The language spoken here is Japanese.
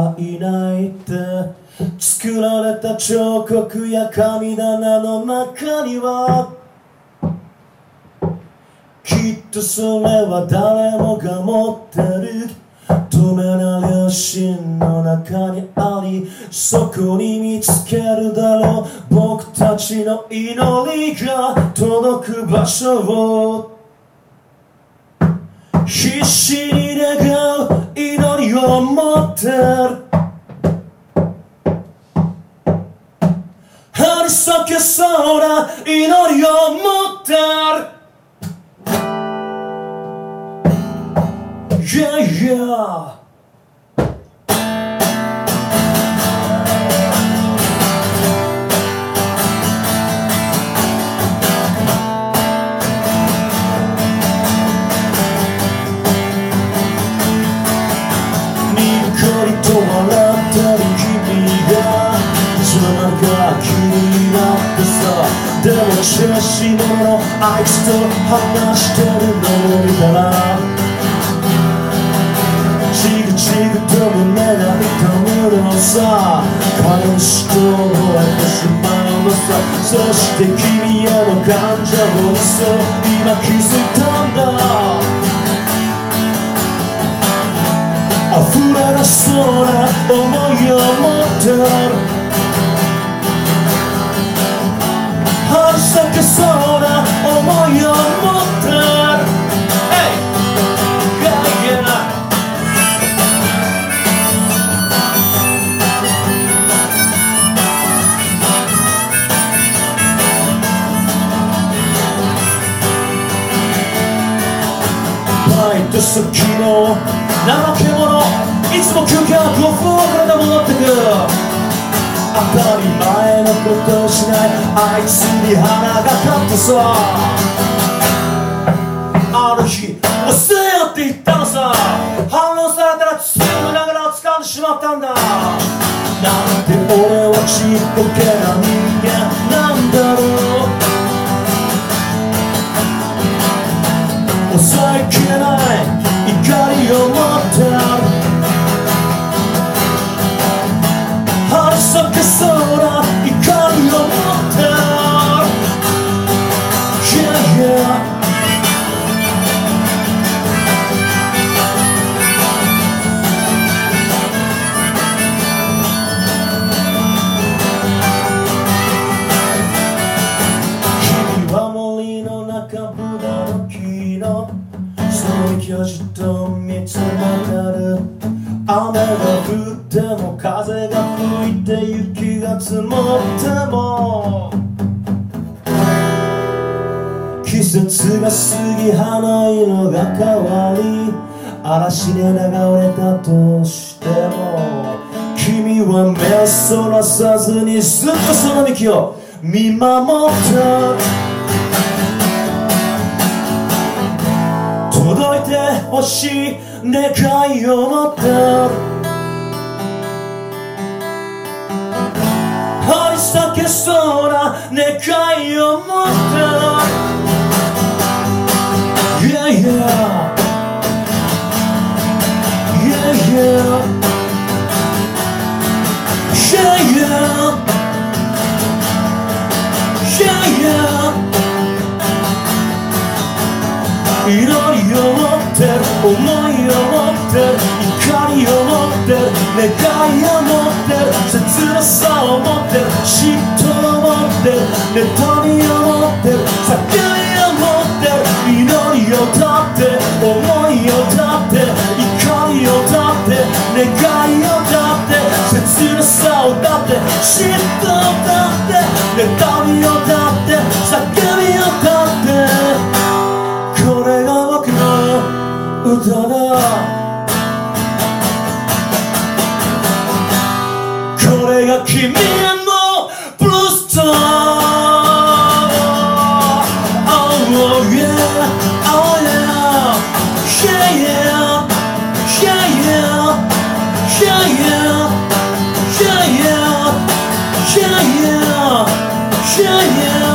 はいないって作られた彫刻や神棚の中にはきっとそれは誰もが持ってる透明な良心の中にありそこに見つけるだろう僕たちの祈りが届く場所を必死に願う祈りを持ってる張り裂けそうな祈りを持ってるYeah, yeah. にっこりと笑ってる君がいつの間にか気になってさでも調子者のあいつと話してるのを見たらチクチクと胸が痛むのさ悲しく覚えてしまうのさそして君への感情にそう今気づいたんだ溢れ出しそうな想いを持ってる張り裂けそうな想いを持ってる先の怠け者いつも休憩は5分遅れで戻ってくる当たり前のことをしないあいつに腹が立ってさある日遅えよって言ったのさ反論されたらすぐながらを掴んでしまったんだなんて俺はちっぽけな人間なんだろう抑えきれない怒りを持ってる張り裂けそうな怒りを持ってる Yeah, yeah君は森の中ブナの木のその巨人と見つめてる雨が降っても風が吹いて雪が積もっても季節が過ぎ花色が変わり嵐で流れたとしても君は目をそらさずにずっとその幹を見守った届いてほしい願いを持ってる張り裂けそうな願いを持ってる Yeah, yeah Yeah, yeah Yeah, yeah Yeah, yeah祈りを持ってる想いを持ってる怒りを持ってる願いを持ってる切なさを持ってる嫉妬を持ってる妬みを持ってる叫びを持ってる祈りを歌って想いを歌って怒りを歌って願いを歌って切なさを歌って嫉妬を歌って妬みを歌って叫びを歌ってこれが僕の歌だこれが君のブルースター Oh yeah, oh yeah Yeah yeah, yeah yeah Yeah yeah, yeah yeah Yeah yeah, yeah yeah